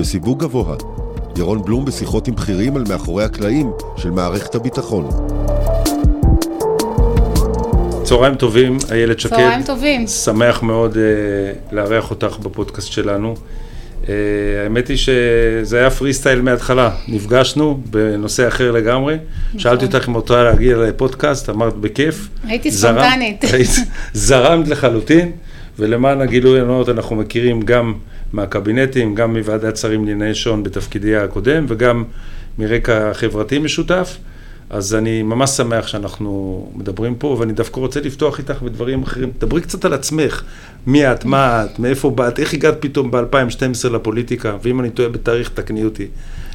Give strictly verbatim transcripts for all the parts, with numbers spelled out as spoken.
בסיווג גבוה. ירון בלום בשיחות עם בכירים על מאחורי הקלעים של מערכת הביטחון. צהריים טובים, איילת שקד. צהריים טובים. שמח מאוד uh, לארח אותך בפודקאסט שלנו. Uh, האמת היא שזה היה פרי סטייל מההתחלה. נפגשנו בנושא אחר לגמרי. נכון. שאלתי אותך אם רוצה להגיע לפודקאסט, אמרת בכיף. הייתי ספונטנית. זרמת לחלוטין, ולמען הגילוי הנאות אנחנו מכירים גם מהקבינטים, גם מוועדת שרים לענייני שון בתפקידי הקודם, וגם מרקע חברתי משותף. אז אני ממש שמח שאנחנו מדברים פה, ואני דווקא רוצה לפתוח איתך בדברים אחרים. דברי קצת על עצמך, מי את, מה את, מאיפה באת, איך הגעת פתאום ב-אלפיים ושתים עשרה לפוליטיקה, ואם אני טועה בתאריך, תקני אותי.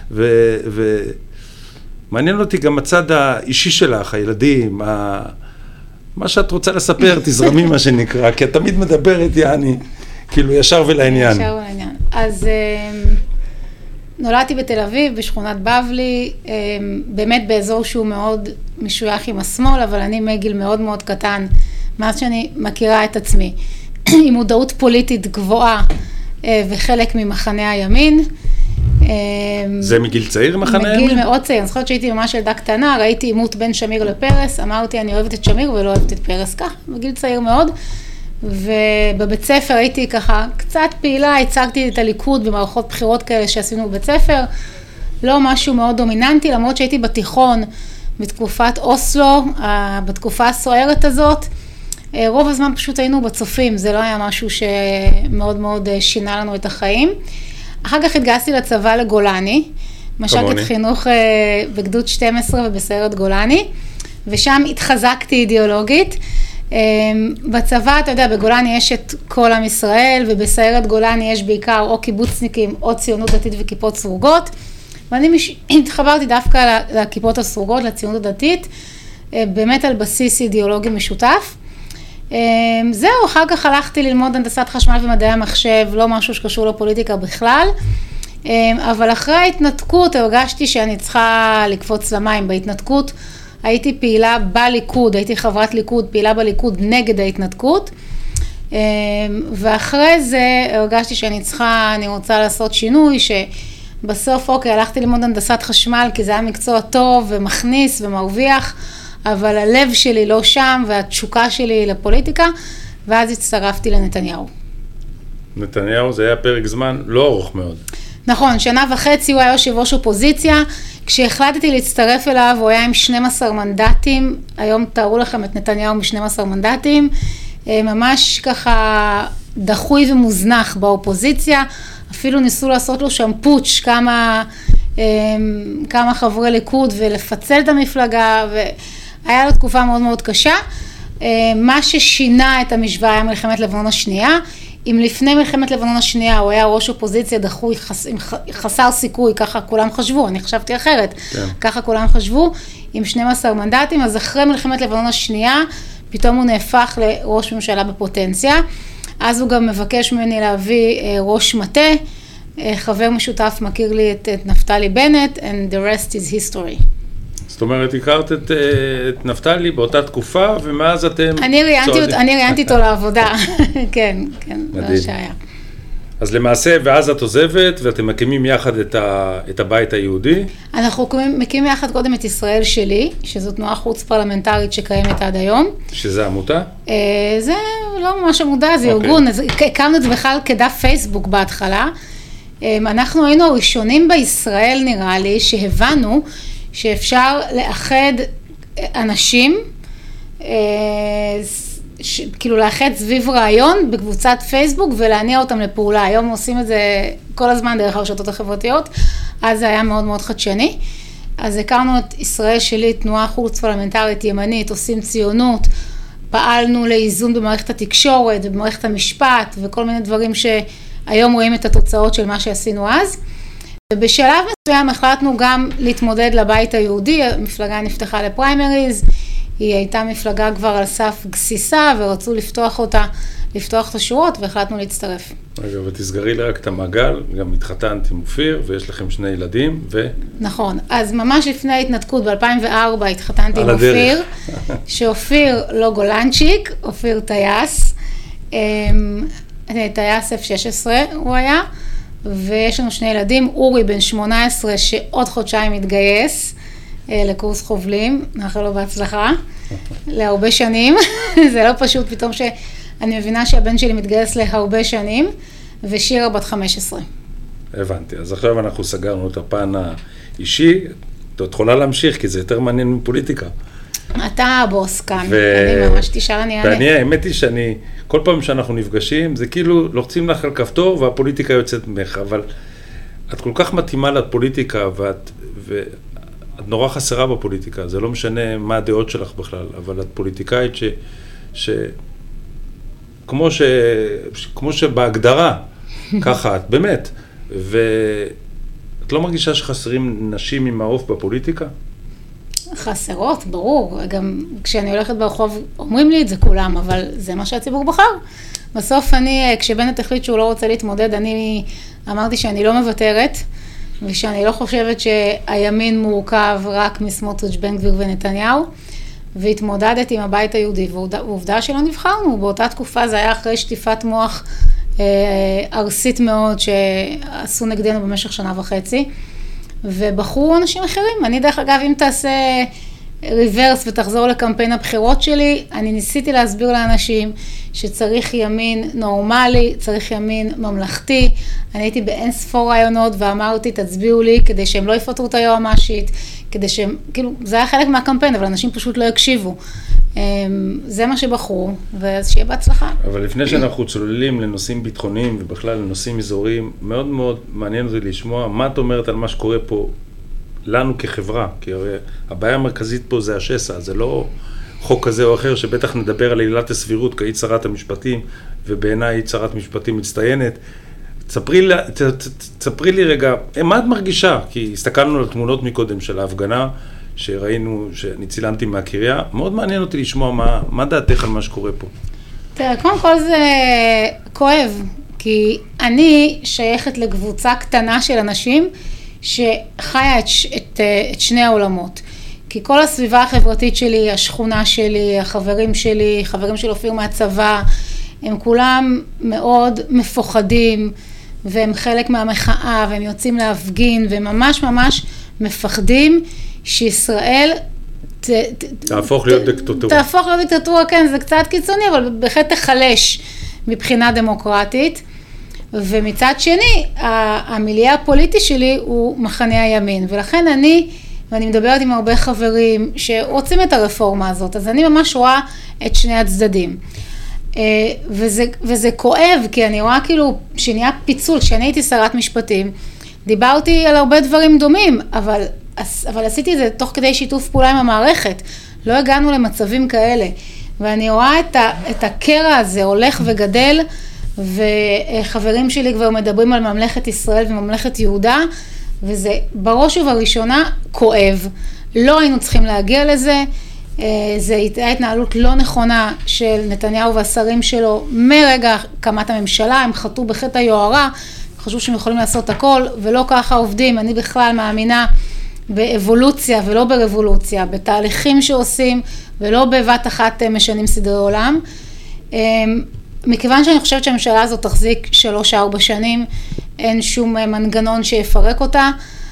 ומעניין אותי גם הצד האישי שלך, הילדים, ה... מה שאת רוצה לספר, תזרמי מה שנקרא, כי את תמיד מדברת, יעני, כאילו ישר ולעניין. ישר ולעניין. אז נולדתי בתל אביב, בשכונת בבלי, באמת באזור שהוא מאוד משוייך עם השמאל, אבל אני מגיל מאוד מאוד קטן, מאז שאני מכירה את עצמי, עם מודעות פוליטית גבוהה וחלק ממחנה הימין. זה מגיל צעיר מחנה הימין? מגיל מאוד צעיר, אני זוכרת שהייתי ממש ילדה קטנה, ראיתי עימות בין שמיר לפרס, אמרתי אני אוהבת את שמיר ולא אוהבת את פרס, כך, בגיל צעיר מאוד. ובבית ספר הייתי ככה קצת פעילה, הצגתי את הליכוד במערכות בחירות כאלה שעשינו בבית ספר, לא משהו מאוד דומיננטי, למרות שהייתי בתיכון בתקופת אוסלו, בתקופה הסוערת הזאת, רוב הזמן פשוט היינו בצופים, זה לא היה משהו שמאוד מאוד שינה לנו את החיים. אחר כך התגייסתי לצבא לגולני, מש"קית חינוך בגדוד שתים עשרה ובסיירת גולני, ושם התחזקתי אידיאולוגית. בצבא, אתה יודע, בגולני יש את כל עם ישראל, ובסיירת גולני יש בעיקר או קיבוצניקים, או ציונות דתית וכיפות סרוגות, ואני מש... התחברתי דווקא לכיפות הסרוגות, לציונות הדתית, באמת על בסיס אידיאולוגי משותף. זהו, אחר כך הלכתי ללמוד הנדסת חשמל ומדעי המחשב, לא משהו שקשור לפוליטיקה בכלל, אבל אחרי ההתנתקות הרגשתי שאני צריכה לקפוץ למים. בהתנתקות הייתי פעילה בליכוד, הייתי חברת ליכוד, פעילה בליכוד נגד ההתנתקות, ואחרי זה הרגשתי שאני צריכה, אני רוצה לעשות שינוי, שבסוף אוקיי, הלכתי ללמוד הנדסת חשמל, כי זה היה מקצוע טוב ומכניס ומרוויח, אבל הלב שלי לא שם, והתשוקה שלי לפוליטיקה, ואז הצטרפתי לנתניהו. נתניהו זה היה פרק זמן לא ארוך מאוד. נכון, שנה וחצי הוא היה יושב ראש אופוזיציה, כשהחלטתי להצטרף אליו הוא היה עם שנים עשר מנדטים, היום תארו לכם את נתניהו מ-שנים עשר מנדטים, ממש ככה דחוי ומוזנח באופוזיציה, אפילו ניסו לעשות לו שם פוטש כמה, כמה חברי ליכוד ולפצל את המפלגה, והיה לו תקופה מאוד מאוד קשה. מה ששינה את המשוואה היה מלחמת לבנון השנייה, אם לפני מלחמת לבנון השנייה הוא היה ראש אופוזיציה דחוי, חס, חסר סיכוי, ככה כולם חשבו, אני חשבתי אחרת, כן. ככה כולם חשבו, עם שנים עשר מנדטים, אז אחרי מלחמת לבנון השנייה, פתאום הוא נהפך לראש ממשלה בפוטנציה, אז הוא גם מבקש ממני להביא ראש מטה, חבר משותף מכיר לי את, את נפתלי בנט, and the rest is history. זאת אומרת, הכרת את, את נפתלי באותה תקופה, ומאז אתם... אני ראיינתי, אני ראיינתי אותו לעבודה, כן, כן, זה שהיה. אז למעשה, ואז את עוזבת, ואתם מקימים יחד את, ה, את הבית היהודי? אנחנו מקימים יחד קודם את ישראל שלי, שזו תנועה חוץ פרלמנטרית שקיימת עד היום. שזה עמותה? זה לא ממש עמודה, זה ארגון, הקמנו את זה בכלל כדף פייסבוק בהתחלה. אנחנו היינו הראשונים בישראל, נראה לי, שהבנו שאפשר לאחד אנשים, ש, כאילו לאחד סביב רעיון בקבוצת פייסבוק ולהניע אותם לפעולה. היום עושים את זה כל הזמן דרך הרשתות החברתיות, אז זה היה מאוד מאוד חדשני. אז הכרנו את ישראל שלי, תנועה חוץ פרלמנטרית ימנית, עושים ציונות, פעלנו לאיזון במערכת התקשורת ובמערכת המשפט וכל מיני דברים שהיום רואים את התוצאות של מה שעשינו אז. ובשלב מסוים החלטנו גם להתמודד לבית היהודי, המפלגה נפתחה לפריימריז, היא הייתה מפלגה כבר על סף גסיסה ורצו לפתוח אותה, לפתוח את השורות והחלטנו להצטרף. רגע, ותסגרי לי רק את המעגל, גם התחתנת עם אופיר ויש לכם שני ילדים ו... נכון, אז ממש לפני ההתנתקות ב-אלפיים וארבע התחתנתי עם אופיר, שאופיר לא גולנצ'יק, אופיר טייס, טייס אף שש עשרה הוא היה, ויש לנו שני ילדים, אורי בן שמונה עשרה שעוד חודשיים מתגייס לקורס חובלים, נאחל לו בהצלחה, להרבה שנים, זה לא פשוט פתאום שאני מבינה שהבן שלי מתגייס להרבה שנים, ושירה בת חמש עשרה. הבנתי, אז עכשיו אנחנו סגרנו את הפן האישי, אתה יכולה להמשיך כי זה יותר מעניין מפוליטיקה. אתה הבוס כאן, אני ממש תשאר, אני אענה. ואני, האמת היא שאני, כל פעם שאנחנו נפגשים, זה כאילו לוחצים לך על כפתור והפוליטיקה יוצאת ממך, אבל את כל כך מתאימה לפוליטיקה ואת, ואת נורא חסרה בפוליטיקה, זה לא משנה מה הדעות שלך בכלל, אבל את פוליטיקאית ש, ש, כמו ש, כמו שבהגדרה, ככה את, באמת, ואת לא מרגישה שחסרים נשים עם העוף בפוליטיקה? חסרות, ברור. גם כשאני הולכת ברחוב, אומרים לי את זה כולם, אבל זה מה שהציבור בחר. בסוף אני, כשבנט החליט שהוא לא רוצה להתמודד, אני אמרתי שאני לא מוותרת, ושאני לא חושבת שהימין מורכב רק מסמוטריץ', בן גביר ונתניהו, והתמודדתי עם הבית היהודי, ועובדה שלא נבחרנו. באותה תקופה זה היה אחרי שטיפת מוח ארסית מאוד, שעשו נגדנו במשך שנה וחצי. ובחרו אנשים אחרים. אני דרך אגב, אם תעשה ריברס ותחזור לקמפיין הבחירות שלי, אני ניסיתי להסביר לאנשים שצריך ימין נורמלי, צריך ימין ממלכתי. אני הייתי באין ספור רעיונות ואמרתי, תצביעו לי כדי שהם לא יפטרו את היועמ"שית, כדי שהם, כאילו, זה היה חלק מהקמפיין, אבל אנשים פשוט לא יקשיבו. זה מה שבחרו, ואז שיהיה בהצלחה. אבל לפני שאנחנו צוללים לנושאים ביטחוניים ובכלל לנושאים אזוריים, מאוד מאוד מעניין אותי לשמוע מה את אומרת על מה שקורה פה לנו כחברה, כי הרי הבעיה המרכזית פה זה השסע, זה לא חוק כזה או אחר שבטח נדבר על עילת הסבירות, כי היית שרת המשפטים, ובעיניי היית שרת משפטים מצטיינת. תספרי לי, תספרי לי רגע, מה את מרגישה? כי הסתכלנו על התמונות מקודם של ההפגנה, שראינו, שאני צילמתי מהקריה, מאוד מעניין אותי לשמוע מה, מה דעתך על מה שקורה פה. תראה, קודם כל זה כואב, כי אני שייכת לקבוצה קטנה של אנשים שחיה את, את, את שני העולמות. כי כל הסביבה החברתית שלי, השכונה שלי, החברים שלי, חברים של אופיר מהצבא, הם כולם מאוד מפוחדים, והם חלק מהמחאה, והם יוצאים להפגין, והם ממש ממש מפחדים שישראל ת, תהפוך ת, להיות דיקטטורה. תהפוך להיות דיקטטורה, כן, זה קצת קיצוני, אבל בהחלט תחלש מבחינה דמוקרטית. ומצד שני, המיליה הפוליטי שלי הוא מחנה הימין, ולכן אני, ואני מדברת עם הרבה חברים שרוצים את הרפורמה הזאת, אז אני ממש רואה את שני הצדדים. וזה, וזה כואב, כי אני רואה כאילו שנהיה פיצול. כשאני הייתי שרת משפטים, דיברתי על הרבה דברים דומים, אבל, אבל עשיתי את זה תוך כדי שיתוף פעולה עם המערכת. לא הגענו למצבים כאלה. ואני רואה את, ה, את הקרע הזה הולך וגדל, וחברים שלי כבר מדברים על ממלכת ישראל וממלכת יהודה, וזה בראש ובראשונה כואב. לא היינו צריכים להגיע לזה. זה הייתה התנהלות לא נכונה של נתניהו והשרים שלו מרגע הקמת הממשלה. הם חטאו בחטא היוהרה, חשבו שהם יכולים לעשות הכל, ולא ככה עובדים. אני בכלל מאמינה באבולוציה ולא ברבולוציה, בתהליכים שעושים ולא בבת אחת משנים סדרי עולם. מכיוון שאני חושבת שהממשלה הזאת תחזיק שלוש ארבע שנים, אין שום מנגנון שיפרק אותה.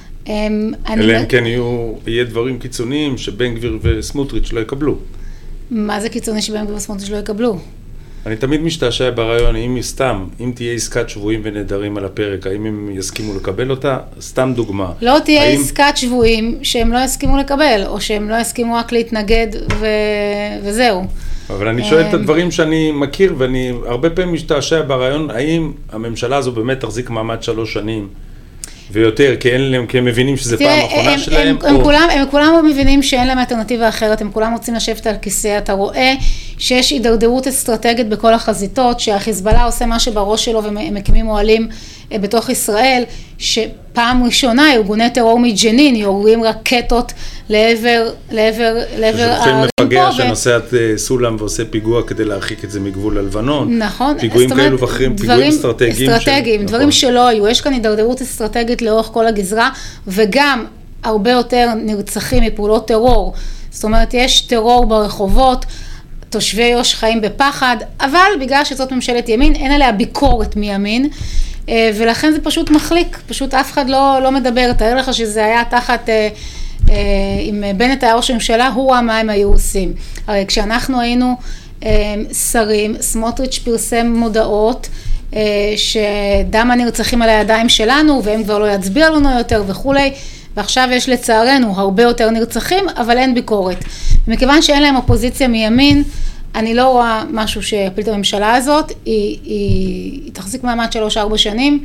אלא אם כן יהיה דברים קיצוניים שבן גביר וסמוטריץ' לא יקבלו. מה זה קיצוני שבן גביר וסמוטריץ' לא יקבלו? אני תמיד משתעשע ברעיון, אם סתם, אם תהיה עסקת שבויים ונדרים על הפרק, האם הם יסכימו לקבל אותה? סתם דוגמה. לא תהיה האם... עסקת שבויים שהם לא יסכימו לקבל, או שהם לא יסכימו רק להתנגד ו... וזהו. אבל אני שואל את הדברים שאני מכיר, ואני הרבה פעמים משתעשע ברעיון, האם הממשלה הזו באמת תחזיק מעמד שלוש שנים, ויותר, כי, הם, כי הם מבינים שזה פעם האחרונה שלהם. הם, הם, או... כולם, הם כולם מבינים שאין להם אלטרנטיבה אחרת, הם כולם רוצים לשבת על כיסא. אתה רואה שיש הידרדרות אסטרטגית בכל החזיתות, שהחיזבאללה עושה מה שבראש שלו ומקימים אוהלים בתוך ישראל, שפעם ראשונה ארגוני טרור מג'נין יורים רקטות לעבר, לעבר, לעבר הערים פה. ששולחים מפגע שנוסעת סולם ועושה פיגוע כדי להרחיק את זה מגבול הלבנון. נכון. פיגועים כאלו ואחרים, פיגועים אסטרטגיים. אסטרטגיים, דברים שלא היו. יש כאן הידרדרות אסטרטגית לאורך כל הגזרה, וגם הרבה יותר נרצחים מפעולות טרור. זאת אומרת, יש טרור ברחובות, תושבי יו"ש חיים בפחד, אבל בגלל שזאת ממשלת ימין, אין עליה ביקורת מימין, ולכן זה פשוט מחליק, פשוט אף אחד לא, לא מדבר. תאר לך שזה היה תחת, אם בנט היה ראש הממשלה, הוא ראה מה הם היו עושים. הרי כשאנחנו היינו שרים, סמוטריץ' פרסם מודעות, שדם הנרצחים על הידיים שלנו, והם כבר לא יצביע לנו יותר וכולי, ועכשיו יש לצערנו הרבה יותר נרצחים, אבל אין ביקורת. מכיוון שאין להם אופוזיציה מימין, אני לא רואה משהו שיפיל את הממשלה הזאת, היא, היא, היא תחזיק מעמד שלוש ארבע שנים,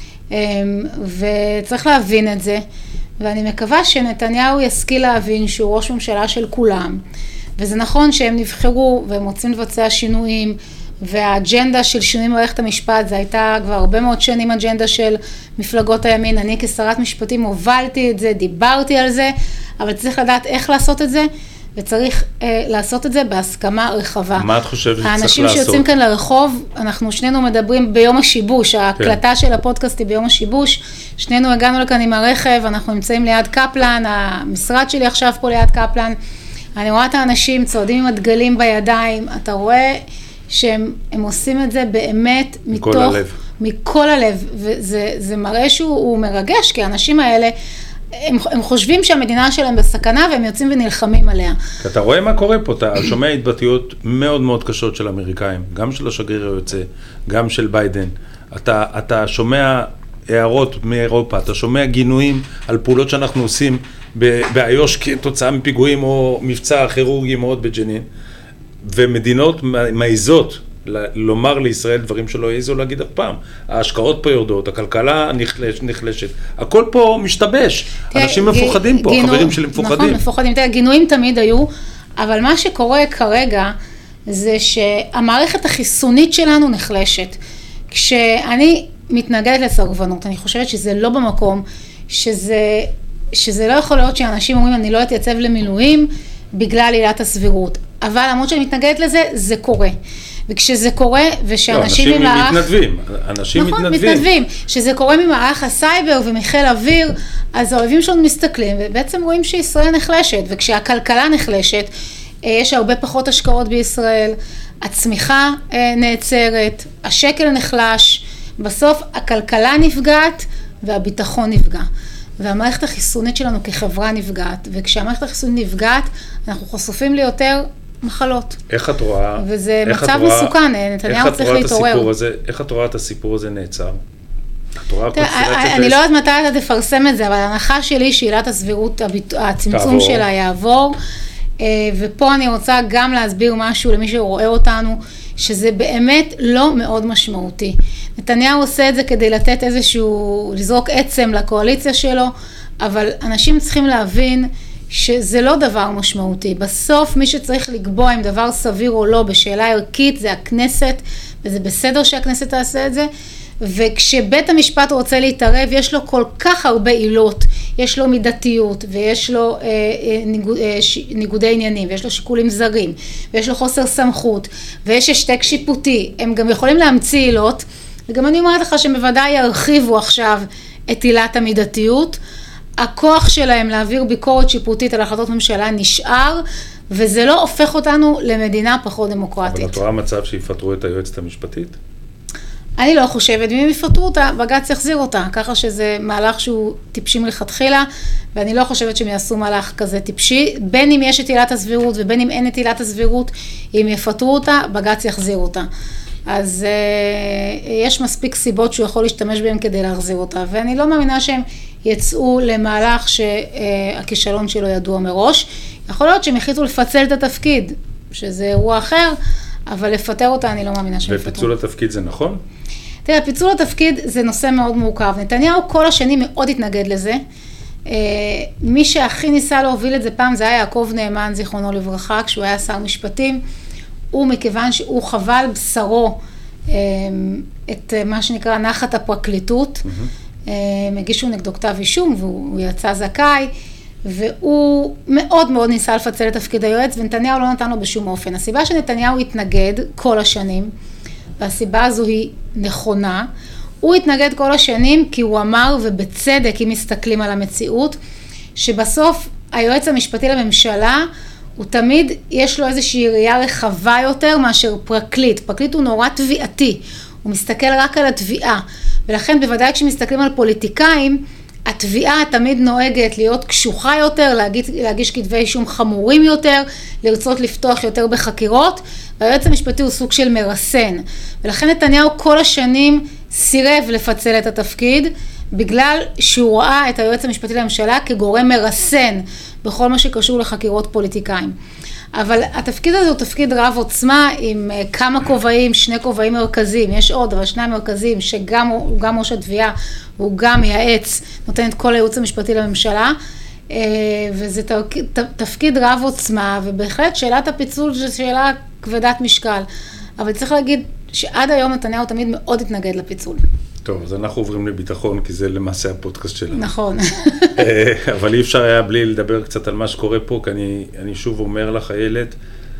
וצריך להבין את זה, ואני מקווה שנתניהו ישכיל להבין שהוא ראש ממשלה של כולם, וזה נכון שהם נבחרו והם רוצים לבצע שינויים, והאג'נדה של שינוי מערכת המשפט, זה הייתה כבר הרבה מאוד שנים אג'נדה של מפלגות הימין, אני כשרת משפטים הובלתי את זה, דיברתי על זה, אבל צריך לדעת איך לעשות את זה, וצריך אה, לעשות את זה בהסכמה רחבה. מה את חושבת שצריך לעשות? האנשים שיוצאים כאן לרחוב, אנחנו שנינו מדברים ביום השיבוש, ההקלטה כן. של הפודקאסט היא ביום השיבוש, שנינו הגענו לכאן עם הרכב, אנחנו נמצאים ליד קפלן, המשרד שלי עכשיו פה ליד קפלן, אני רואה את האנשים צועדים עם הדגלים בידיים, אתה רואה שהם הם עושים את זה באמת מתוך, הלב. מכל הלב, וזה זה מראה שהוא מרגש, כי האנשים האלה, הם, הם חושבים שהמדינה שלהם בסכנה, והם יוצאים ונלחמים עליה. אתה רואה מה קורה פה, אתה שומע התבטאויות מאוד מאוד קשות של אמריקאים, גם של השגריר היוצא, גם של ביידן. אתה, אתה שומע הערות מאירופה, אתה שומע גינויים על פעולות שאנחנו עושים באיו"ש כתוצאה מפיגועים או מבצע כירורגי מאוד בג'נין, ומדינות מעיזות לומר לישראל דברים שלא העיזו להגיד אף פעם. ההשקעות פה יורדות, הכלכלה נחלש, נחלשת, הכל פה משתבש. אנשים מפוחדים פה, חברים שלי מפוחדים. נכון, מפוחדים. תראה, גינויים תמיד היו, אבל מה שקורה כרגע זה שהמערכת החיסונית שלנו נחלשת. כשאני מתנגדת לסרבנות, אני חושבת שזה לא במקום, שזה, שזה לא יכול להיות שאנשים אומרים, אני לא אתייצב למילואים בגלל עילת הסבירות. אבל למרות שאני מתנגדת לזה, זה קורה. וכשזה קורה, ושאנשים לא, ממערך... אנשים מתנדבים, אנשים נכון, מתנדבים. מתנדבים. שזה קורה ממערך הסייבר ומחיל אוויר, אז האויבים שלנו מסתכלים, ובעצם רואים שישראל נחלשת, וכשהכלכלה נחלשת, יש הרבה פחות השקעות בישראל, הצמיחה נעצרת, השקל נחלש, בסוף הכלכלה נפגעת, והביטחון נפגע. והמערכת החיסונית שלנו כחברה נפגעת, וכשהמערכת החיסונית נפגעת, אנחנו חשופים ליותר מחלות. איך את רואה? וזה מצב מסוכן, נתניהו צריך להתעורר. איך את רואה את הסיפור הזה נעצר? אני לא יודעת מתי אתה תפרסם את זה, אבל ההנחה שלי שעילת הסבירות, הצמצום שלה יעבור, ופה אני רוצה גם להסביר משהו למי שרואה אותנו, שזה באמת לא מאוד משמעותי. נתניהו עושה את זה כדי לתת איזשהו, לזרוק עצם לקואליציה שלו, אבל אנשים צריכים להבין שזה לא דבר משמעותי. בסוף מי שצריך לקבוע אם דבר סביר או לא בשאלה ערכית זה הכנסת, וזה בסדר שהכנסת תעשה את זה, וכשבית המשפט רוצה להתערב יש לו כל כך הרבה עילות, יש לו מידתיות ויש לו אה, אה, ניגוד, אה, ש, ניגודי עניינים ויש לו שיקולים זרים ויש לו חוסר סמכות ויש השתק שיפוטי, הם גם יכולים להמציא עילות, וגם אני אומרת לך שבוודאי ירחיבו עכשיו את עילת המידתיות, הכוח שלהם להעביר ביקורת שיפוטית על החלטות ממשלה נשאר, וזה לא הופך אותנו למדינה פחות דמוקרטית. אבל את רואה מצב שיפטרו את היועצת המשפטית? אני לא חושבת, ואם יפטרו אותה, בג"ץ יחזיר אותה, ככה שזה מהלך שהוא טיפשי מלכתחילה, ואני לא חושבת שהם יעשו מהלך כזה טיפשי, בין אם יש את עילת הסבירות ובין אם אין את עילת הסבירות, אם יפטרו אותה, בג"ץ יחזיר אותה. אז uh, יש מספיק סיבות שהוא יכול להשתמש בהם כדי להחזיר אותה, ואני לא מאמינה שהם יצאו למהלך שהכישלון שלו ידוע מראש. יכול להיות שהם החליטו לפצל את התפקיד, שזה אירוע אחר, אבל לפטר אותה אני לא מאמינה שהם יפטרו. ופיצול התפקיד זה נכון? תראה, פיצול התפקיד זה נושא מאוד מורכב. נתניהו כל השנים מאוד התנגד לזה. מי שהכי ניסה להוביל את זה פעם, זה היה יעקב נאמן, זיכרונו לברכה, כשהוא היה שר משפטים. הוא מכיוון שהוא חווה על בשרו את מה שנקרא נחת הפרקליטות, mm-hmm. הגישו נגדו כתב אישום והוא יצא זכאי, והוא מאוד מאוד ניסה לפצל את תפקיד היועץ, ונתניהו לא נתן לו בשום אופן. הסיבה שנתניהו התנגד כל השנים, והסיבה הזו היא נכונה, הוא התנגד כל השנים כי הוא אמר, ובצדק אם מסתכלים על המציאות, שבסוף היועץ המשפטי לממשלה, הוא תמיד יש לו איזושהי ראייה רחבה יותר מאשר פרקליט. פרקליט הוא נורא תביעתי, הוא מסתכל רק על התביעה. ולכן בוודאי כשמסתכלים על פוליטיקאים, התביעה תמיד נוהגת להיות קשוחה יותר, להגיש, להגיש כתבי אישום חמורים יותר, לרצות לפתוח יותר בחקירות, והיועץ המשפטי הוא סוג של מרסן. ולכן נתניהו כל השנים סירב לפצל את התפקיד, בגלל שהוא ראה את היועץ המשפטי לממשלה כגורם מרסן בכל מה שקשור לחקירות פוליטיקאים. אבל התפקיד הזה הוא תפקיד רב עוצמה עם כמה כובעים, שני כובעים מרכזיים, יש עוד, אבל שני המרכזיים שגם הוא גם ראש התביעה, והוא גם מייעץ, נותן את כל הייעוץ המשפטי לממשלה, וזה תפקיד רב עוצמה, ובהחלט שאלת הפיצול זו שאלה כבדת משקל, אבל צריך להגיד שעד היום נתניהו תמיד מאוד התנגד לפיצול. טוב, אז אנחנו עוברים לביטחון, כי זה למעשה הפודקאסט שלנו. נכון. אבל אי אפשר היה בלי לדבר קצת על מה שקורה פה, כי אני, אני שוב אומר לך, איילת,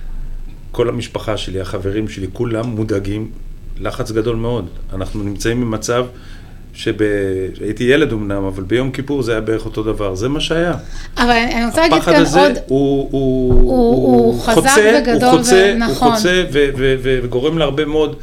כל המשפחה שלי, החברים שלי, כולם מודאגים, לחץ גדול מאוד. אנחנו נמצאים במצב שהייתי ילד אמנם, אבל ביום כיפור זה היה בערך אותו דבר. זה מה שהיה. אבל אני רוצה להגיד כאן עוד... הפחד הזה הוא, הוא, הוא, הוא, הוא חזק חוצה, וגדול הוא חוצה, ונכון. הוא חוצה ו, ו, ו, וגורם להרבה מאוד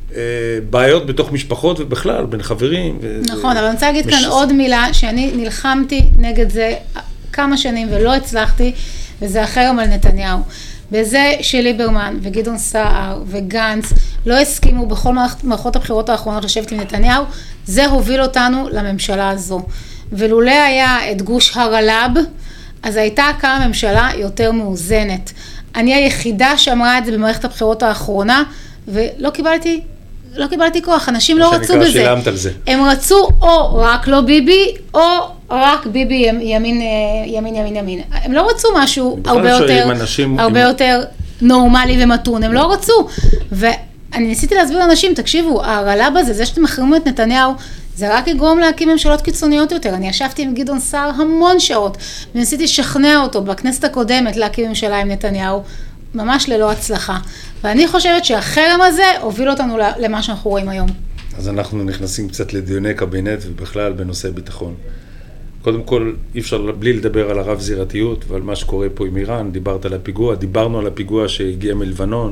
בעיות בתוך משפחות ובכלל, בין חברים. נכון, אבל אני רוצה להגיד כאן עוד מילה, שאני נלחמתי נגד זה כמה שנים ולא הצלחתי, וזה החרם על נתניהו. בזה שליברמן וגדעון סער וגנץ לא הסכימו בכל מערכות הבחירות האחרונות לשבת עם נתניהו, זה הוביל אותנו לממשלה הזו. ולולא היה את גוש הרל"ב, אז הייתה קמה ממשלה יותר מאוזנת. אני היחידה שאמרה את זה במערכת הבחירות האחרונה, ולא קיבלתי, לא קיבלתי כוח, אנשים לא רצו בזה. שילמת על זה. הם רצו או רק לא ביבי, או רק ביבי ימין, ימין, ימין, ימין. הם לא רצו משהו הרבה יותר, הרבה יותר נורמלי ומתון, הם לא רצו. ואני ניסיתי להסביר לאנשים, תקשיבו, הרל"ב הזה, זה שאתם מחרימים את נתניהו, זה רק יגרום להקים ממשלות קיצוניות יותר. אני ישבתי עם גדעון סער המון שעות, וניסיתי לשכנע אותו בכנסת הקודמת להקים ממשלה עם נתניהו, ממש ללא הצלחה. ואני חושבת שהחרם הזה הוביל אותנו למה שאנחנו רואים היום. אז אנחנו נכנסים קצת לדיוני קבינט ובכלל בנושא ביטחון. קודם כל, אי אפשר בלי לדבר על הרב זירתיות ועל מה שקורה פה עם איראן. דיברת על הפיגוע, דיברנו על הפיגוע שהגיע מלבנון.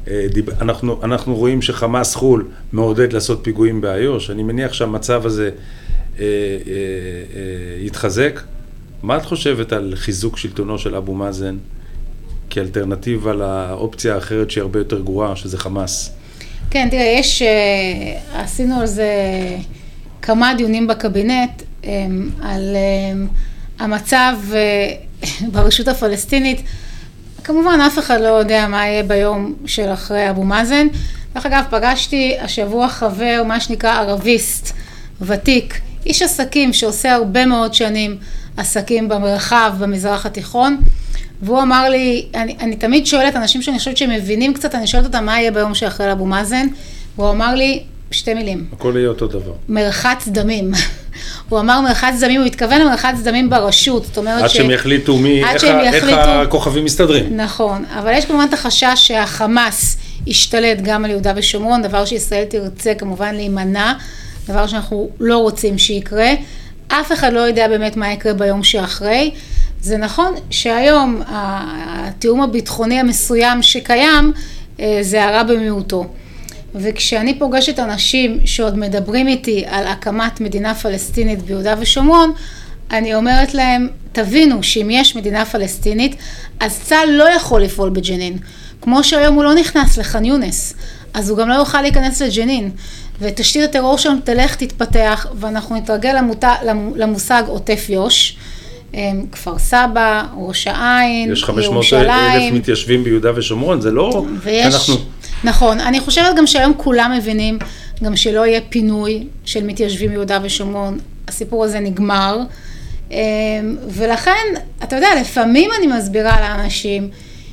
אנחנו, אנחנו רואים שחמאס חול מעודד לעשות פיגועים באיו"ש. אני מניח שהמצב הזה אה, אה, אה, יתחזק. מה את חושבת על חיזוק שלטונו של אבו מאזן כאלטרנטיבה לאופציה האחרת שהיא הרבה יותר גרועה, שזה חמאס? כן, תראה, יש, עשינו על זה כמה דיונים בקבינט על המצב ברשות הפלסטינית. כמובן, אף אחד לא יודע מה יהיה ביום של אחרי אבו מאזן. דרך אגב, פגשתי השבוע חבר, מה שנקרא ערביסט, ותיק, איש עסקים שעושה הרבה מאוד שנים עסקים במרחב, במזרח התיכון, והוא אמר לי, אני, אני תמיד שואלת אנשים שאני חושבת שהם מבינים קצת, אני שואלת אותם מה יהיה ביום שאחרי אבו מאזן, והוא אמר לי שתי מילים. הכל יהיה אותו דבר. מרחץ דמים. הוא אמר מרחץ דמים, הוא התכוון למרחץ דמים ברשות, זאת אומרת עד ש... שהם יחליטו מי, איך, איך הכוכבים מסתדרים. נכון, אבל יש כמובן את החשש שהחמאס ישתלט גם על יהודה ושומרון, דבר שישראל תרצה כמובן להימנע, דבר שאנחנו לא רוצים שיקרה. אף אחד לא יודע באמת מה יקרה ביום שאחרי. זה נכון שהיום התיאום הביטחוני המסוים שקיים זה הרע במיעוטו. וכשאני פוגשת אנשים שעוד מדברים איתי על הקמת מדינה פלסטינית ביהודה ושומרון, אני אומרת להם, תבינו שאם יש מדינה פלסטינית, אז צה"ל לא יכול לפעול בג'נין. כמו שהיום הוא לא נכנס לח'אן יונס, אז הוא גם לא יוכל להיכנס לג'נין. ותשתית הטרור שם תלך, תתפתח, ואנחנו נתרגל למושג עוטף יו"ש, כפר סבא, ראש העין, ירושלים. יש חמש מאות אלף מתיישבים ביהודה ושומרון, זה לא... ויש, אנחנו... נכון, אני חושבת גם שהיום כולם מבינים, גם שלא יהיה פינוי של מתיישבים ביהודה ושומרון, הסיפור הזה נגמר, ולכן, אתה יודע, לפעמים אני מסבירה לאנשים,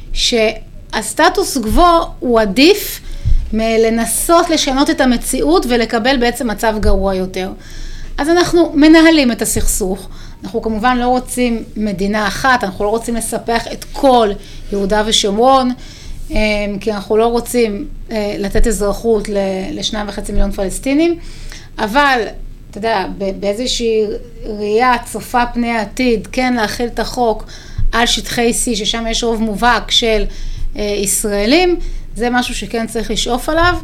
שהסטטוס גבוה הוא עדיף, מלנסות לשנות את המציאות ולקבל בעצם מצב גרוע יותר. אז אנחנו מנהלים את הסכסוך, אנחנו כמובן לא רוצים מדינה אחת, אנחנו לא רוצים לספח את כל יהודה ושומרון, כי אנחנו לא רוצים לתת אזרחות לשניים וחצי מיליון פלסטינים, אבל, אתה יודע, באיזושהי ראייה צופה פני העתיד, כן להכיל את החוק על שטחי C, ששם יש רוב מובהק של ישראלים, זה משהו שכן צריך לשאוף עליו,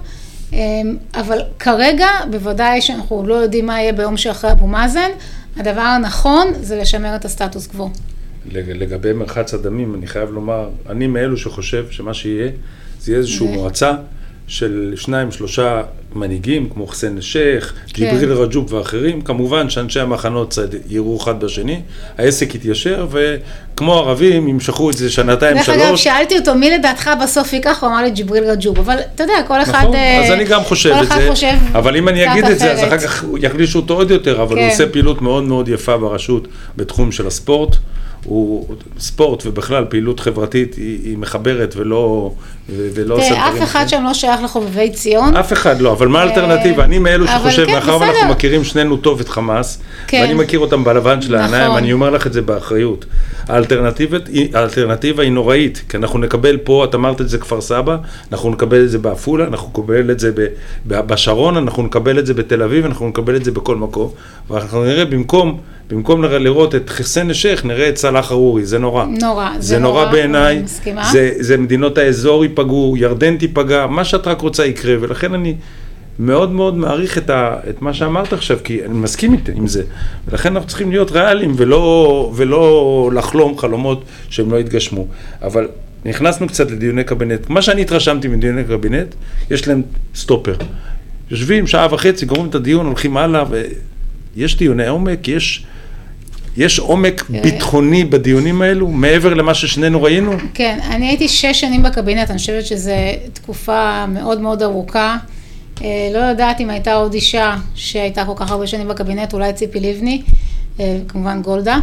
אבל כרגע, בוודאי שאנחנו לא יודעים מה יהיה ביום שאחרי אבו מאזן, הדבר הנכון זה לשמר את הסטטוס קוו. לגבי מרחץ הדמים, אני חייב לומר, אני מאלו שחושב שמה שיהיה, זה יהיה איזושהי מועצה של שניים, שלושה מנהיגים, כמו חסן א-שייח, ג'יבריל רג'וב ואחרים, כמובן שאנשי המחנות יראו אחד בשני, העסק יתיישר, וכמו ערבים, ימשכו את זה שנתיים, שלוש. דרך אגב, שאלתי אותו, מי לדעתך בסוף ייקח, הוא אמר לי ג'יבריל רג'וב, אבל אתה יודע, כל אחד... נכון, אז אני גם חושב את זה, אבל אם אני אגיד את זה, אז אחר כך יחלישו אותו עוד יותר, אבל הוא עושה פעילות מאוד מאוד יפה ברשות, בתחום של הספורט, הוא ספורט ובכלל פעילות חברתית היא, היא מחברת ולא, ולא עושה דברים. אף אחד שם לא שייך לחובבי ציון. אף אחד לא, אבל מה האלטרנטיבה? אני מאלו שחושב, מאחר ואנחנו מכירים שנינו טוב את חמאס, ואני מכיר אותם בלבן של העיניים, אני אומר לך את זה באחריות. האלטרנטיבה היא נוראית, כי אנחנו נקבל פה, את אמרת את זה כפר סבא, אנחנו נקבל את זה באפולה, אנחנו נקבל את זה בשרון, אנחנו נקבל את זה בתל אביב, אנחנו נקבל את זה בכל מקום, ואנחנו נראה במקום במקום לראות את חסן א-שייח, נראה את סלאח ארורי, זה נורא. נורא, זה, זה נורא, נורא בעיניי, זה, זה מדינות האזור ייפגעו, ירדן תיפגע, מה שאת רק רוצה יקרה, ולכן אני מאוד מאוד מעריך את, ה, את מה שאמרת עכשיו, כי אני מסכים עם זה, ולכן אנחנו צריכים להיות ריאליים, ולא, ולא לחלום חלומות שהם לא יתגשמו. אבל נכנסנו קצת לדיוני קבינט, מה שאני התרשמתי מדיוני קבינט, יש להם סטופר. יושבים שעה וחצי, גורמים את הדיון, הולכים הלאה, ויש דיוני עומק, יש... יש עומק ביטחוני בדיונים האלו, מעבר למה ששנינו ראינו? כן, אני הייתי שש שנים בקבינט, אני חושבת שזו תקופה מאוד מאוד ארוכה. לא יודעת אם הייתה עוד אישה שהייתה כל כך הרבה שנים בקבינט, אולי ציפי לבני, כמובן גולדה.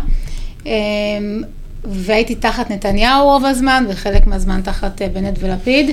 והייתי תחת נתניהו רוב הזמן, וחלק מהזמן תחת בנט ולפיד.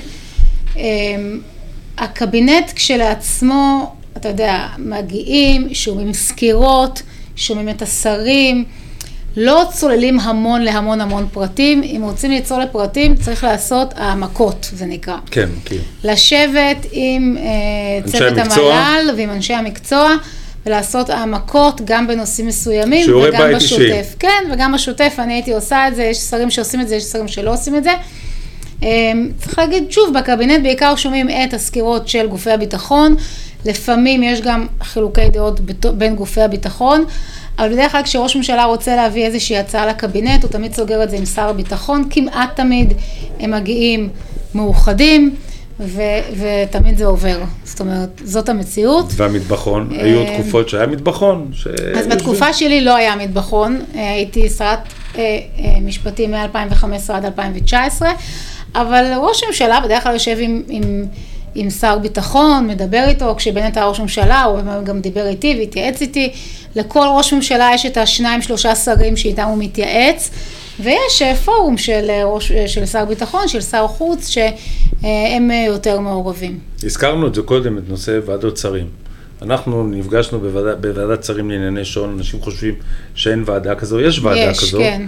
הקבינט כשלעצמו, אתה יודע, מגיעים, שומעים סקירות, שומעים את השרים, לא צוללים המון להמון המון פרטים, אם רוצים ליצור לפרטים צריך לעשות העמקות, זה נקרא. כן, כן. לשבת עם uh, צוות המל"ל ועם אנשי המקצוע, ולעשות העמקות גם בנושאים מסוימים, וגם בשוטף. אישי. כן, וגם בשוטף, אני הייתי עושה את זה, יש שרים שעושים את זה, יש שרים שלא עושים את זה. Um, צריך להגיד, שוב, בקבינט בעיקר שומעים את הסקירות של גופי הביטחון, לפעמים יש גם חילוקי דעות בין גופי הביטחון, אבל בדרך כלל כשראש ממשלה רוצה להביא איזושהי הצעה לקבינט, הוא תמיד סוגר את זה עם שר הביטחון, כמעט תמיד הם מגיעים מאוחדים, ו- ותמיד זה עובר. זאת אומרת, זאת המציאות. והמטבחון, היו תקופות שהיה מטבחון? ש... אז בתקופה שלי לא היה מטבחון, הייתי שרת משפטים מ-אלפיים וחמש עשרה עד אלפיים תשע עשרה, אבל ראש הממשלה בדרך כלל יושב עם... עם עם שר ביטחון, מדבר איתו, כשבנט היה ראש ממשלה, הוא גם דיבר איתי והתייעץ איתי. לכל ראש ממשלה יש את השניים, שלושה שרים שאיתם הוא מתייעץ, ויש פורום של, ראש, של שר ביטחון, של שר חוץ, שהם יותר מעורבים. הזכרנו את זה קודם, את נושא ועדות שרים. אנחנו נפגשנו בוועדה, בוועדת שרים לענייני שון, אנשים חושבים שאין ועדה כזו, יש ועדה יש, כזו. כן.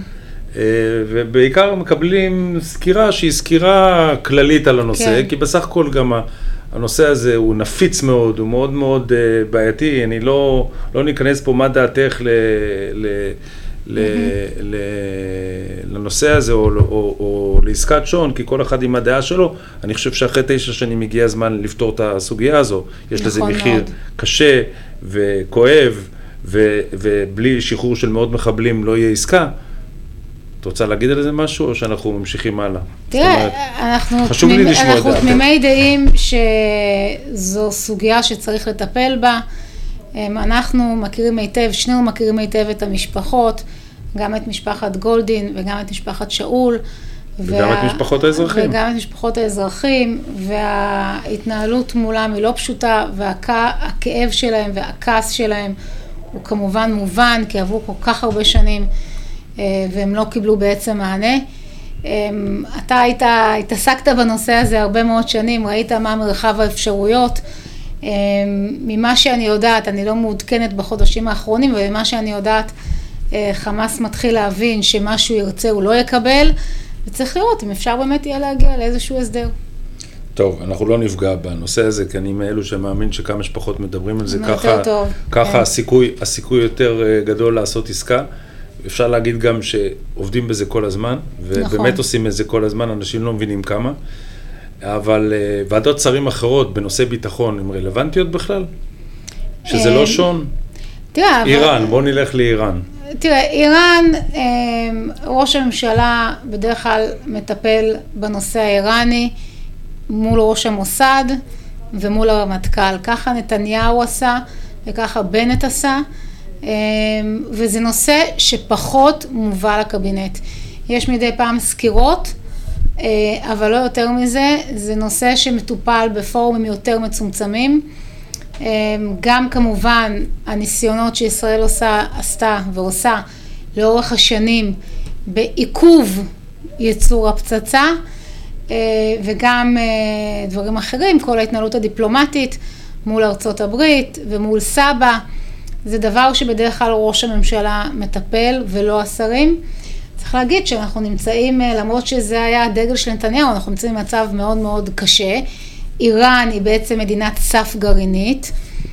ובעיקר מקבלים סקירה שהיא סקירה כללית על הנושא, כן. כי בסך הכל גם הנושא הזה הוא נפיץ מאוד, הוא מאוד מאוד בעייתי, אני לא, לא ניכנס פה מה דעתך ל, ל, ל, ל, לנושא הזה או, או, או לעסקת שון, כי כל אחד עם הדעה שלו, אני חושב שאחרי תשע שנים הגיע הזמן לפתור את הסוגיה הזו, יש לזה מחיר מאוד. קשה וכואב, ו, ובלי שחרור של מאות מחבלים לא יהיה עסקה. את רוצה להגיד על זה משהו, או שאנחנו ממשיכים הלאה? תראה, אנחנו תמימי דעים שזו סוגיה שצריך לטפל בה. אנחנו מכירים היטב, שנינו מכירים היטב את המשפחות, גם את משפחת גולדין וגם את משפחת שאול. וגם את משפחות האזרחים. וגם את משפחות האזרחים, וההתנהלות מולם היא לא פשוטה, והכאב שלהם והכעס שלהם הוא כמובן מובן, כי עברו כל כך הרבה שנים, והם לא קיבלו בעצם מענה. אתה היית, התעסקת בנושא הזה הרבה מאוד שנים, ראית מה מרחב האפשרויות. ממה שאני יודעת, אני לא מעודכנת בחודשים האחרונים, וממה שאני יודעת, חמאס מתחיל להבין שמשהו ירצה הוא לא יקבל, וצריך לראות אם אפשר באמת יהיה להגיע לאיזשהו הסדר. טוב, אנחנו לא נפגע בנושא הזה, כי אני מאלו שמאמין שכמה שפחות מדברים על זה, ככה, ככה כן. הסיכוי, הסיכוי יותר גדול לעשות עסקה. אפשר להגיד גם שעובדים בזה כל הזמן, ובאמת נכון. עושים את זה כל הזמן, אנשים לא מבינים כמה. אבל ועדות שרים אחרות בנושא ביטחון הן רלוונטיות בכלל? שזה לא שון? תראה, איראן, בוא נלך לאיראן. תראה, איראן, ראש הממשלה בדרך כלל מטפל בנושא האיראני מול ראש המוסד ומול הרמטכ"ל. ככה נתניהו עשה וככה בנט עשה, וזה נושא שפחות מובא לקבינט. יש מדי פעם סקירות, אבל לא יותר מזה, זה נושא שמטופל בפורומים יותר מצומצמים. גם כמובן הניסיונות שישראל עושה, עשתה ועושה לאורך השנים בעיכוב ייצור הפצצה, וגם דברים אחרים, כל ההתנהלות הדיפלומטית מול ארצות הברית ומול סבא, זה דבר שבדרך כלל ראש הממשלה מטפל ולא השרים. צריך להגיד שאנחנו נמצאים, למרות שזה היה הדגל של נתניהו, אנחנו נמצאים במצב מאוד מאוד קשה. איראן היא בעצם מדינת סף גרעינית.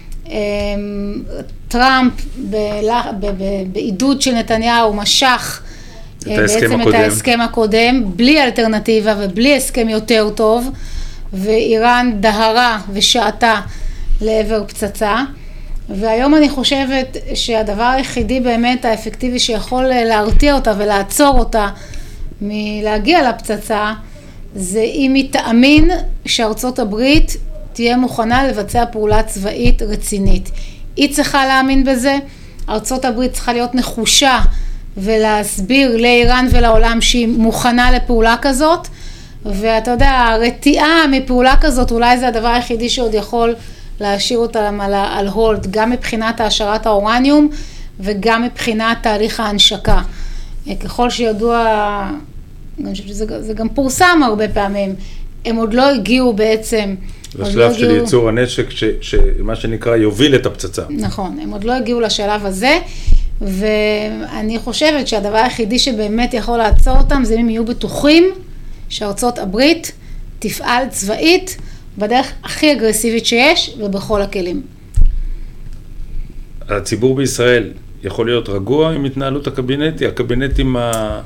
טראמפ בעידוד של נתניהו משך בעצם את ההסכם הקודם, בלי אלטרנטיבה ובלי הסכם יותר טוב, ואיראן דהרה ושעתה לעבר פצצה. והיום אני חושבת שהדבר היחידי באמת האפקטיבי שיכול להרתיע אותה ולעצור אותה מלהגיע לפצצה, זה אם היא תאמין שארצות הברית תהיה מוכנה לבצע פעולה צבאית רצינית. היא צריכה להאמין בזה, ארצות הברית צריכה להיות נחושה ולהסביר לאיראן ולעולם שהיא מוכנה לפעולה כזאת, ואתה יודע, הרתיעה מפעולה כזאת אולי זה הדבר היחידי שעוד יכול להשאיר אותה על, על הולד, גם מבחינת העשרת האורניום וגם מבחינת תהליך ההנשקה. ככל שידוע, אני חושבת שזה זה גם פורסם הרבה פעמים, הם עוד לא הגיעו בעצם, לשלב לא של הגיעו... ייצור הנשק, ש, שמה שנקרא יוביל את הפצצה. נכון, הם עוד לא הגיעו לשלב הזה, ואני חושבת שהדבר היחידי שבאמת יכול לעצור אותם, זה אם הם יהיו בטוחים שארצות הברית תפעל צבאית, בדרך הכי אגרסיבית שיש ובכל הכלים. הציבור בישראל יכול להיות רגוע עם התנהלות הקבינטי, הקבינט עם ה...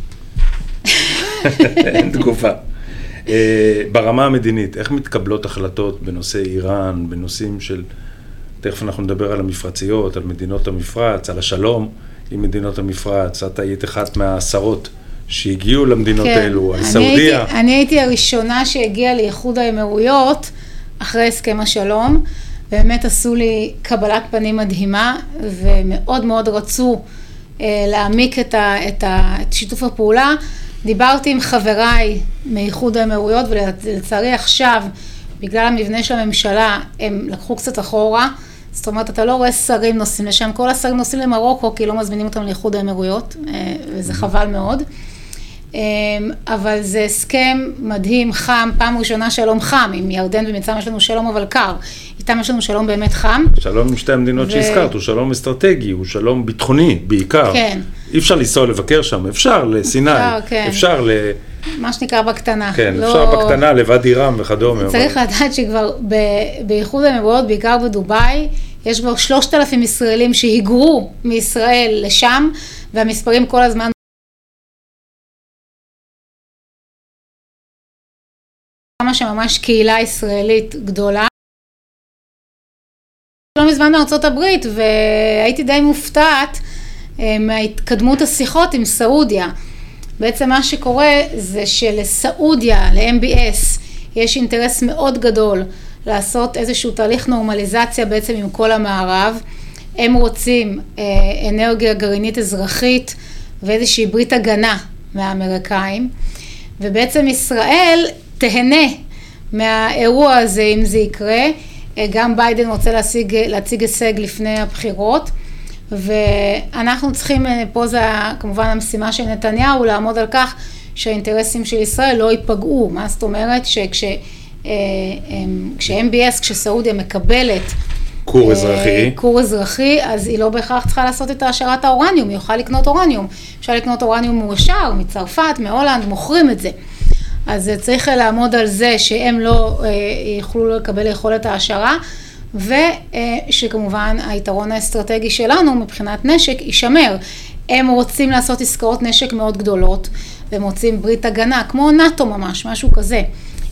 אין תגובה. ברמה המדינית, איך מתקבלות החלטות בנושא איראן, בנושאים של, תכף אנחנו נדבר על המפרציות, על מדינות המפרץ, על השלום עם מדינות המפרץ, את היית אחת מהעשרות שהגיעו למדינות כן. האלו, על סעודיה. הייתי, אני הייתי הראשונה שהגיעה לאיחוד האמירויות אחרי הסכם השלום, באמת עשו לי קבלת פנים מדהימה, ומאוד מאוד רצו אה, להעמיק את, ה, את, ה, את שיתוף הפעולה. דיברתי עם חבריי מאיחוד האמירויות, ולצערי עכשיו, בגלל המבנה של הממשלה, הם לקחו קצת אחורה, זאת אומרת, אתה לא רואה שרים נוסעים לשם, כל השרים נוסעים למרוקו, כי לא מזמינים אותם לאיחוד האמירויות, וזה חבל מאוד. אבל זה הסכם מדהים, חם, פעם ראשונה שלום חם, עם ירדן ומצרים יש לנו שלום אבל קר, איתם יש לנו שלום באמת חם. שלום עם שתי המדינות ו... שהזכרת, הוא שלום אסטרטגי, הוא שלום ביטחוני בעיקר. כן. אי אפשר לנסוע לבקר שם, אפשר לסיני, אפשר, כן. אפשר ל... מה שנקרא בקטנה. כן, לא... אפשר בקטנה, לבד אירם וכדומה. צריך אבל... לדעת שכבר ב... בייחוד האמירויות, בעיקר בדובאי, יש כבר שלושת אלפים ישראלים שהיגרו מישראל לשם, והמספרים כל הזמן כמה שממש קהילה ישראלית גדולה. לא מזמן מארצות הברית, והייתי די מופתעת מהתקדמות השיחות עם סעודיה. בעצם מה שקורה זה שלסעודיה, ל-אם בי אס, יש אינטרס מאוד גדול לעשות איזשהו תהליך נורמליזציה בעצם עם כל המערב. הם רוצים אנרגיה גרעינית אזרחית ואיזושהי ברית הגנה מהאמריקאים, ובעצם ישראל תהנה מהאירוע הזה אם זה יקרה. גם ביידן רוצה להציג, להציג הישג לפני הבחירות, ואנחנו צריכים, פה זה כמובן המשימה של נתניהו, לעמוד על כך שהאינטרסים של ישראל לא ייפגעו. מה זאת אומרת? שכש-אם בי אס, כשסעודיה מקבלת קור אזרחי, קור אזרחי, אז היא לא בהכרח צריכה לעשות את העשרת האורניום, היא יכולה לקנות אורניום. אפשר לקנות אורניום מועשר, מצרפת, מהולנד, מוכרים את זה. אז צריך לעמוד על זה שהם לא יוכלו לקבל יכולת העשרה, ושכמובן היתרון האסטרטגי שלנו מבחינת נשק יישמר. הם רוצים לעשות עסקאות נשק מאוד גדולות, והם רוצים ברית הגנה, כמו נאטו ממש, משהו כזה.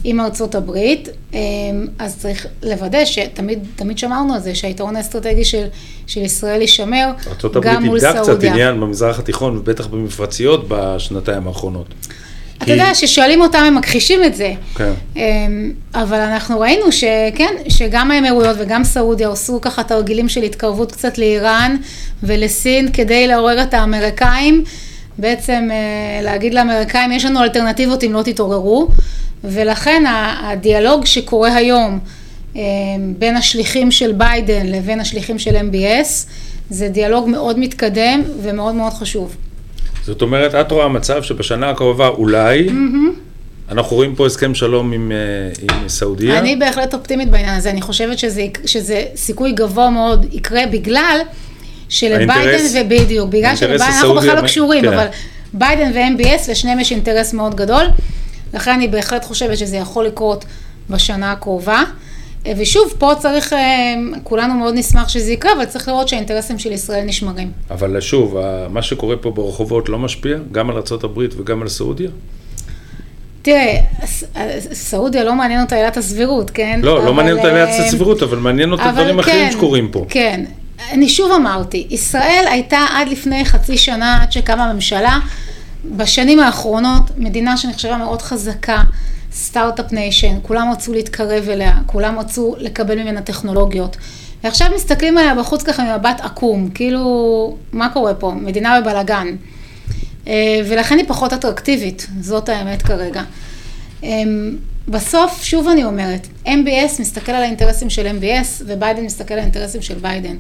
עם ארצות הברית, אז צריך לוודא שתמיד תמיד שמרנו על זה, שהיתרון האסטרטגי של, של ישראל יישמר גם מול סעודיה. ארצות הברית איבדה קצת עניין במזרח התיכון, ובטח במפרציות בשנתיים האחרונות. אתה יודע, ששואלים אותם, הם מכחישים את זה. כן. אבל אנחנו ראינו שכן, שגם האמירויות וגם סעודיה עשו ככה תרגילים של התקרבות קצת לאיראן ולסין, כדי לעורר את האמריקאים, בעצם להגיד לאמריקאים, יש לנו אלטרנטיבות אם לא תתעוררו, ולכן הדיאלוג שקורה היום בין השליחים של ביידן לבין השליחים של אם בי אס, זה דיאלוג מאוד מתקדם ומאוד מאוד חשוב. זאת אומרת, את רואה מצב שבשנה הקרובה אולי, אנחנו רואים פה הסכם שלום עם, עם סעודיה? אני בהחלט אופטימית בעניין הזה, אני חושבת שזה, שזה סיכוי גבוה מאוד יקרה בגלל שלביידן ובדיוק, בגלל שלביידן, אנחנו בכלל לא קשורים, כן. אבל ביידן ו-אם בי אס לשניהם יש אינטרס מאוד גדול, לכן אני בהחלט חושבת שזה יכול לקרות בשנה הקרובה, ושוב, פה צריך, כולנו מאוד נשמח שזה יקרה, אבל צריך לראות שהאינטרסים של ישראל נשמרים. אבל שוב, מה שקורה פה ברחובות לא משפיע, גם על ארצות הברית וגם על סעודיה? תראה, סעודיה לא מעניין אותה עילת הסבירות, כן? לא, לא מעניין אותה עילת הסבירות, אבל מעניין אותה דברים אחרים שקורים פה. כן, אני שוב אמרתי, ישראל הייתה עד לפני חצי שנה, עד שקמה הממשלה, בשנים האחרונות, מדינה שנחשבה מאוד חזקה, סטארט-אפ ניישן, כולם רצו להתקרב אליה, כולם רצו לקבל ממנה טכנולוגיות. ועכשיו מסתכלים עליה בחוץ ככה ממבט עקום, כאילו, מה קורה פה? מדינה בבלגן. ולכן היא פחות אטרקטיבית, זאת האמת כרגע. בסוף, שוב אני אומרת, אם בי אס מסתכל על האינטרסים של אם בי אס, וביידן מסתכל על האינטרסים של ביידן.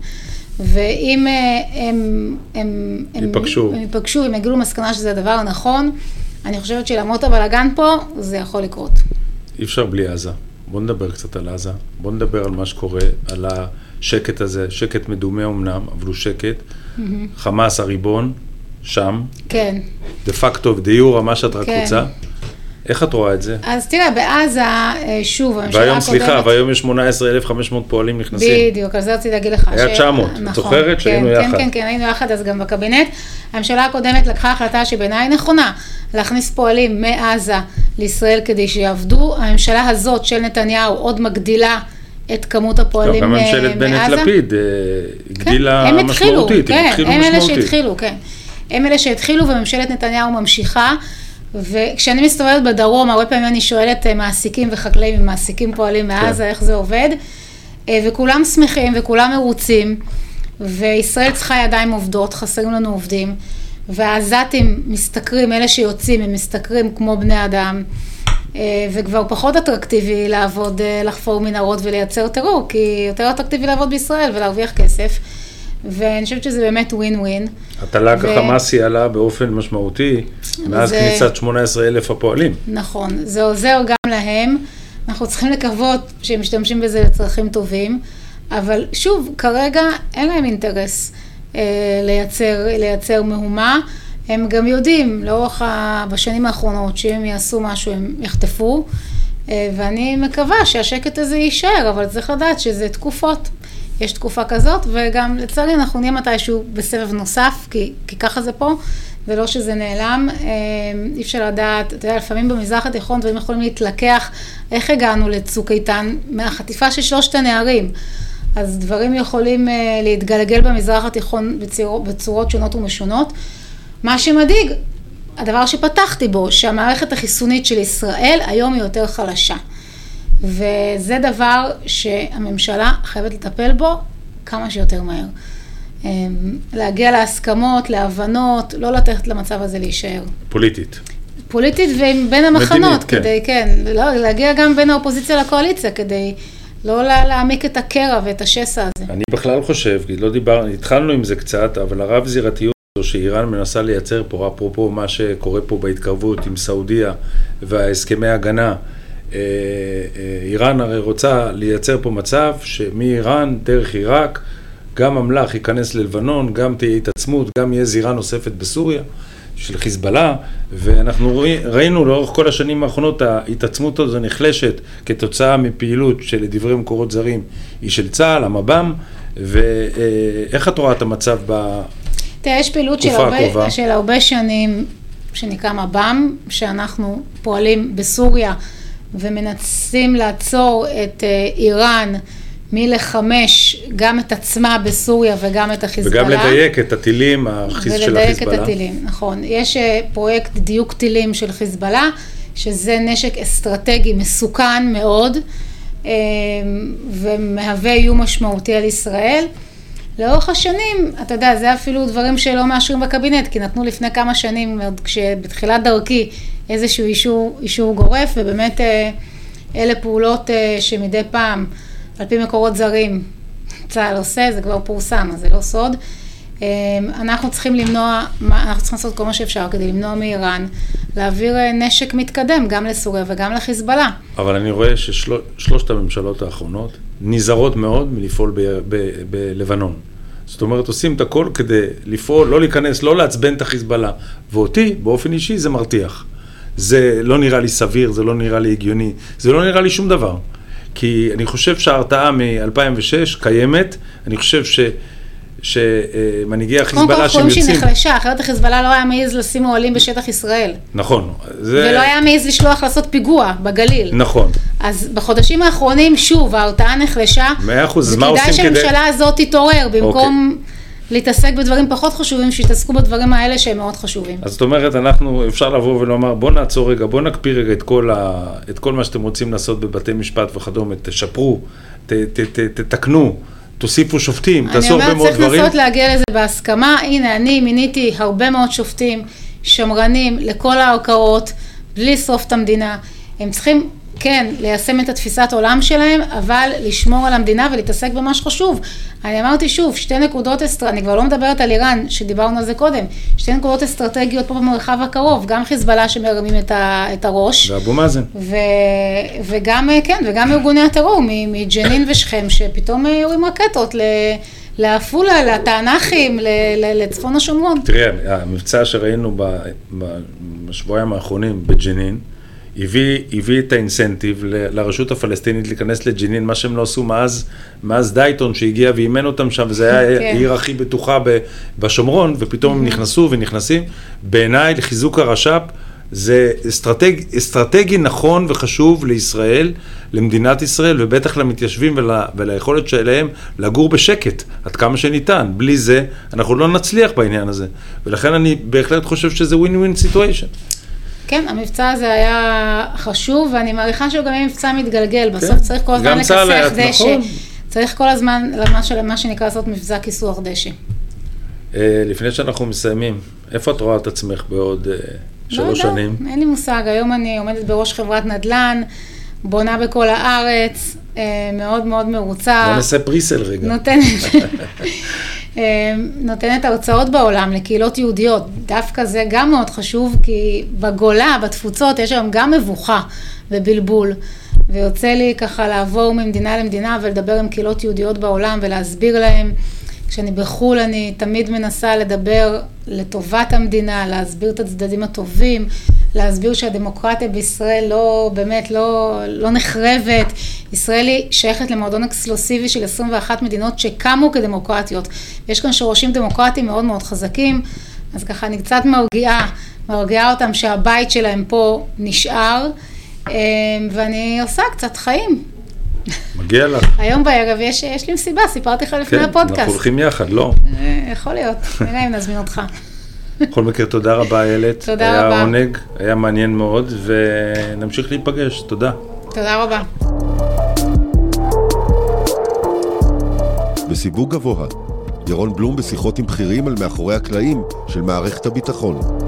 ואם הם, הם, הם ייפגשו, הם ייפגשו, הם יגידו מסקנה שזה הדבר הנכון, אני חושבת שלמרות הבלגן פה, זה יכול לקרות. אי אפשר בלי עזה. בוא נדבר קצת על עזה. בוא נדבר על מה שקורה, על השקט הזה, שקט מדומה אמנם, אבל הוא שקט. Mm-hmm. חמאס הריבון, שם. כן. דה פקטו ודיור, מה שאת רק כן. רוצה. איך את רואה את זה? אז תראה, בעזה, שוב, הממשלה והיום, הקודמת... סליחה, והיום יש שמונה עשרה אלף וחמש מאות פועלים נכנסים. בדיוק, על זה רציתי להגיד לך. היה ש... תשע מאות, נכון, את זוכרת כן, שהיינו כן, יחד. כן, כן, כן, היינו יחד, אז גם בקבינט. הממשלה הקודמת לקחה החלטה שבעיניי נכונה, להכניס פועלים מעזה לישראל כדי שיעבדו. הממשלה הזאת של נתניהו עוד מגדילה את כמות הפועלים מעזה. גם ממשלת בנט-לפיד הגדילה כן, משמעותית. כן, הם, הם אלה שהתחילו, כן. הם אלה שהתחילו וממשלת נתניהו ממשיכה. וכשאני מסתובבת בדרום, הרבה פעמים אני שואלת מעסיקים וחקלאים, אם מעסיקים פועלים מעזה, איך זה עובד, וכולם שמחים וכולם מרוצים, וישראל צריכה ידיים עובדות, חסרים לנו עובדים, והעזתים מסתכרים, אלה שיוצאים, הם מסתכרים כמו בני אדם, וכבר פחות אטרקטיבי לעבוד, לחפור מנהרות ולייצר טרור, כי יותר אטרקטיבי לעבוד בישראל ולהרוויח כסף, ואני חושבת שזה באמת ווין ווין. התל"ג החמאסי עלה באופן משמעותי, מאז כניסת שמונה עשרה אלף הפועלים. נכון, זה עוזר גם להם, אנחנו צריכים לקוות שהם משתמשים בזה לצרכים טובים, אבל שוב, כרגע אין להם אינטרס לייצר, לייצר מהומה, הם גם יודעים לאורך בשנים האחרונות שאם הם יעשו משהו הם יחטפו, ואני מקווה שהשקט הזה יישאר, אבל צריך לדעת שזה תקופות. יש תקופה כזאת, וגם לצערי אנחנו נהיה מתישהו בסבב נוסף, כי, כי ככה זה פה, ולא שזה נעלם. אי אפשר לדעת, אתה יודע, לפעמים במזרח התיכון דברים יכולים להתלקח, איך הגענו לצוק איתן מהחטיפה של שלושת הנערים. אז דברים יכולים להתגלגל במזרח התיכון בצורות, בצורות שונות ומשונות. מה שמדאיג, הדבר שפתחתי בו, שהמערכת החיסונית של ישראל היום היא יותר חלשה. וזה דבר שהממשלה חייבת לטפל בו כמה שיותר מהר. להגיע להסכמות, להבנות, לא לתת למצב הזה להישאר. פוליטית. פוליטית ובין המחנות, כדי, כן, להגיע גם בין האופוזיציה לקואליציה, כדי לא להעמיק את הקרע ואת השסע הזה. אני בכלל חושב, כי לא דיברנו, התחלנו עם זה קצת, אבל הרב זירתיות זו שאיראן מנסה לייצר פה, אפרופו מה שקורה פה בהתקרבות עם סעודיה וההסכמי הגנה, איראן הרי רוצה לייצר פה מצב שמאיראן דרך עיראק גם המלח ייכנס ללבנון, גם תהיה התעצמות, גם יהיה זירה נוספת בסוריה של חיזבאללה, ואנחנו ראינו לאורך כל השנים האחרונות ההתעצמות הזו נחלשת כתוצאה מפעילות שלדברי מקורות זרים היא של צה"ל, המב"ם, ואיך את רואה את המצב בתקופה תראה, יש פעילות של הרבה, של הרבה שנים שנקרא מב"ם, שאנחנו פועלים בסוריה ומנסים לעצור את איראן מלחמש גם את עצמה בסוריה וגם את החיזבאללה. וגם לדייק את הטילים של החיזבאללה. ולדייק את הטילים, נכון. יש פרויקט דיוק טילים של חיזבאללה, שזה נשק אסטרטגי מסוכן מאוד, ומהווה איום משמעותי על ישראל. לאורך השנים, אתה יודע, זה אפילו דברים שלא מאשרים בקבינט, כי נתנו לפני כמה שנים, כשבתחילת דרכי, איזשהו אישור, אישור גורף, ובאמת אלה פעולות שמדי פעם, על פי מקורות זרים, צה"ל עושה, זה כבר פורסם, אז זה לא סוד. אנחנו צריכים למנוע, אנחנו צריכים לעשות כל מה שאפשר כדי למנוע מאיראן, להעביר נשק מתקדם גם לסוריה וגם לחיזבאללה. אבל אני רואה ששלושת הממשלות האחרונות נזהרות מאוד מלפעול בלבנון. זאת אומרת, עושים את הכל כדי לפעול, לא להיכנס, לא לעצבן את החיזבאללה. ואותי, באופן אישי, זה מרתיח. זה לא נראה לי סביר, זה לא נראה לי הגיוני, זה לא נראה לי שום דבר. כי אני חושב שההרתעה מ-אלפיים ושש קיימת, אני חושב ש... שמנהיגי החיזבאללה שהם יוצאים... קודם כל חושבים שהיא נחלשה, אחרת החיזבאללה לא היה מעיז לשים אוהלים בשטח ישראל. נכון. זה... ולא היה מעיז לשלוח לעשות פיגוע בגליל. נכון. אז בחודשים האחרונים, שוב, ההרתעה נחלשה. מאה אחוז, אז מה עושים כדי... וכדאי שהממשלה הזאת תתעורר, במקום אוקיי. להתעסק בדברים פחות חשובים, שיתעסקו בדברים האלה שהם מאוד חשובים. אז זאת אומרת, אנחנו, אפשר לבוא ולומר, בוא נעצור רגע, בוא נקפיא רגע את כל, ה... את כל מה שאתם רוצים לעשות בבתי משפט וכדומה, תשפרו, ת, ת, ת, תתקנו. תוסיפו שופטים, תעשו הרבה מאוד דברים. אני אומרת, צריך לנסות להגיע לזה בהסכמה. הנה, אני מיניתי הרבה מאוד שופטים, שמרנים לכל הערכאות, בלי לשרוף את המדינה. הם צריכים, כן, ליישם את התפיסת עולם שלהם, אבל לשמור על המדינה ולהתעסק במה שחשוב. אני אמרתי שוב, שתי נקודות אסטרטגיות, אני כבר לא מדברת על איראן, שדיברנו על זה קודם, שתי נקודות אסטרטגיות פה במרחב הקרוב, גם חיזבאללה שמרמים את, ה, את הראש. ואבו מאזן. ו, וגם, כן, וגם ארגוני הטרור, מג'נין ושכם, שפתאום יורים רקטות לעפולה, לתענכים, לצפון השומרון. תראה, המבצע שראינו בשבועיים האחרונים בג'נין, הביא, הביא את האינסנטיב ל, לרשות הפלסטינית להיכנס לג'נין, מה שהם לא עשו מאז, מאז דייטון שהגיע ואימן אותם שם, וזה היה כן. העיר הכי בטוחה ב, בשומרון, ופתאום הם נכנסו ונכנסים. בעיניי, לחיזוק הרש"פ, זה אסטרטג, אסטרטגי נכון וחשוב לישראל, למדינת ישראל, ובטח למתיישבים ול, וליכולת שלהם לגור בשקט, עד כמה שניתן. בלי זה, אנחנו לא נצליח בעניין הזה. ולכן אני בהחלט חושב שזה win-win situation. כן, המבצע הזה היה חשוב, ואני מעריכה שהוא גם יהיה מבצע מתגלגל. בסוף צריך כל הזמן לכסח דשא. צריך כל הזמן, למה שנקרא לעשות מבצע כיסוח דשא. לפני שאנחנו מסיימים, איפה את רואה את עצמך בעוד שלוש שנים? אין לי מושג. היום אני עומדת בראש חברת נדל"ן, בונה בכל הארץ, מאוד מאוד מרוצה. בוא נעשה פריסל רגע. נותנת... נותנת הרצאות בעולם לקהילות יהודיות. דווקא זה גם מאוד חשוב, כי בגולה, בתפוצות, יש היום גם מבוכה ובלבול. ויוצא לי ככה לעבור ממדינה למדינה ולדבר עם קהילות יהודיות בעולם ולהסביר להם. כשאני בחול אני תמיד מנסה לדבר לטובת המדינה, להסביר את הצדדים הטובים, להסביר שהדמוקרטיה בישראל לא, באמת לא, לא נחרבת. ישראל היא שייכת למועדון אקסקלוסיבי של עשרים ואחת מדינות שקמו כדמוקרטיות. יש כאן שורשים דמוקרטיים מאוד מאוד חזקים, אז ככה אני קצת מרגיעה, מרגיעה אותם שהבית שלהם פה נשאר, ואני עושה קצת חיים. מגיע לך. היום בערב יש, יש לי מסיבה, סיפרתי לך לפני כן, הפודקאסט. אנחנו הולכים יחד, לא? יכול להיות, נראה אם נזמין אותך. בכל מקרה, תודה רבה, איילת. תודה היה רבה. היה עונג, היה מעניין מאוד, ונמשיך להיפגש. תודה. תודה רבה. בסיווג גבוה, ירון בלום בשיחות עם בכירים על מאחורי הקלעים של מערכת הביטחון.